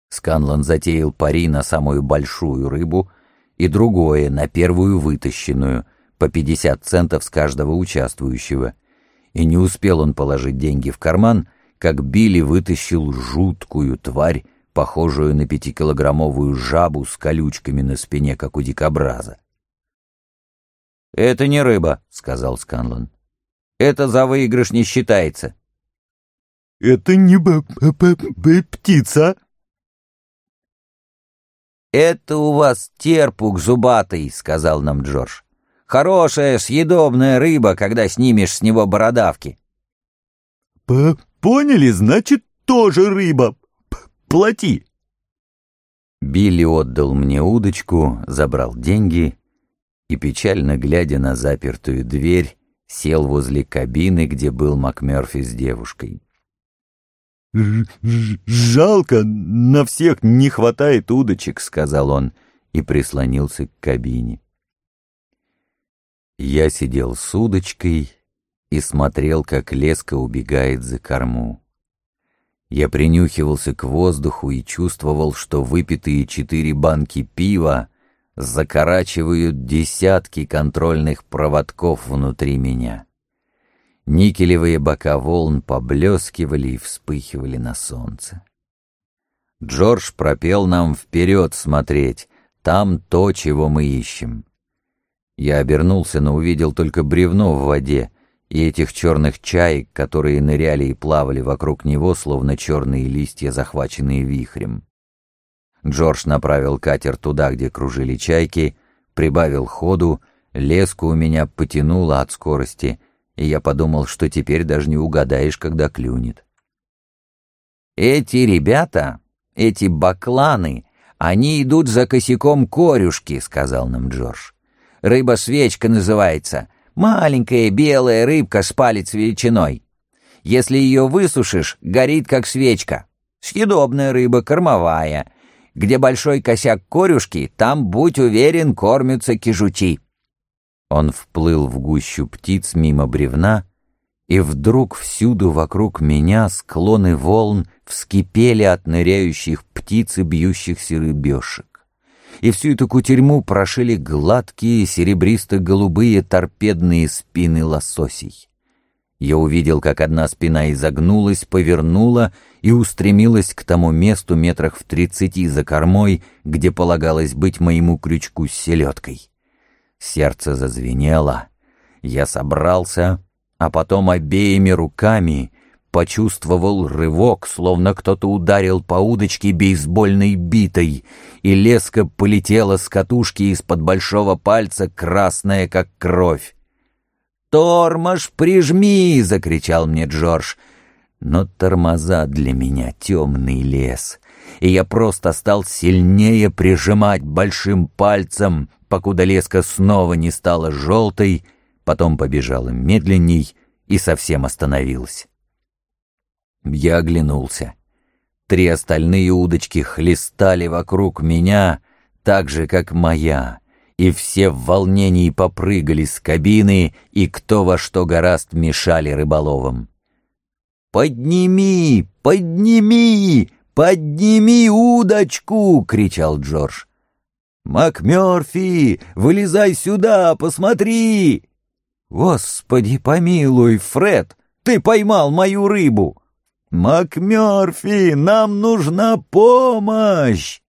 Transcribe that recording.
Сканлон затеял пари на самую большую рыбу и другое на первую вытащенную, по 50 центов с каждого участвующего. И не успел он положить деньги в карман, как Билли вытащил жуткую тварь, похожую на 5-килограммовую жабу с колючками на спине, как у дикобраза. «Это не рыба», — сказал Сканлон. «Это за выигрыш не считается». «Это не птица». «Это у вас терпук зубатый», — сказал нам Джордж. «Хорошая, съедобная рыба, когда снимешь с него бородавки». «Поняли, значит, тоже рыба. Плати». Билли отдал мне удочку, забрал деньги и, печально глядя на запертую дверь, сел возле кабины, где был МакМёрфи с девушкой. «Жалко, на всех не хватает удочек», — сказал он и прислонился к кабине. Я сидел с удочкой и смотрел, как леска убегает за корму. Я принюхивался к воздуху и чувствовал, что выпитые 4 банки пива закорачивают десятки контрольных проводков внутри меня. Никелевые бока волн поблескивали и вспыхивали на солнце. Джордж пропел нам вперед смотреть, там то, чего мы ищем. Я обернулся, но увидел только бревно в воде и этих черных чаек, которые ныряли и плавали вокруг него, словно черные листья, захваченные вихрем. Джордж направил катер туда, где кружили чайки, прибавил ходу, леску у меня потянуло от скорости, и я подумал, что теперь даже не угадаешь, когда клюнет. «Эти ребята, эти бакланы, они идут за косяком корюшки», — сказал нам Джордж. «Рыба-свечка называется. Маленькая белая рыбка с палец величиной. Если ее высушишь, горит как свечка. Съедобная рыба, кормовая. Где большой косяк корюшки, там, будь уверен, кормятся кижучи». Он вплыл в гущу птиц мимо бревна, и вдруг всюду вокруг меня склоны волн вскипели от ныряющих птиц и бьющихся рыбешек. И всю эту кутерьму прошили гладкие серебристо-голубые торпедные спины лососей. Я увидел, как одна спина изогнулась, повернула и устремилась к тому месту метрах в 30 за кормой, где полагалось быть моему крючку с селедкой. Сердце зазвенело. Я собрался, а потом обеими руками почувствовал рывок, словно кто-то ударил по удочке бейсбольной битой, и леска полетела с катушки из-под большого пальца, красная как кровь. «Тормоз прижми!» — закричал мне Джордж. Но тормоза для меня темный лес, и я просто стал сильнее прижимать большим пальцем, покуда леска снова не стала желтой, потом побежала медленней и совсем остановилась. Я оглянулся. 3 остальные удочки хлестали вокруг меня, так же, как моя, и все в волнении попрыгали с кабины, и кто во что горазд мешали рыболовам. «Подними! Подними! Подними удочку!» — кричал Джордж. «МакМёрфи, вылезай сюда, посмотри!» «Господи помилуй, Фред, ты поймал мою рыбу!» «МакМёрфи, нам нужна помощь!»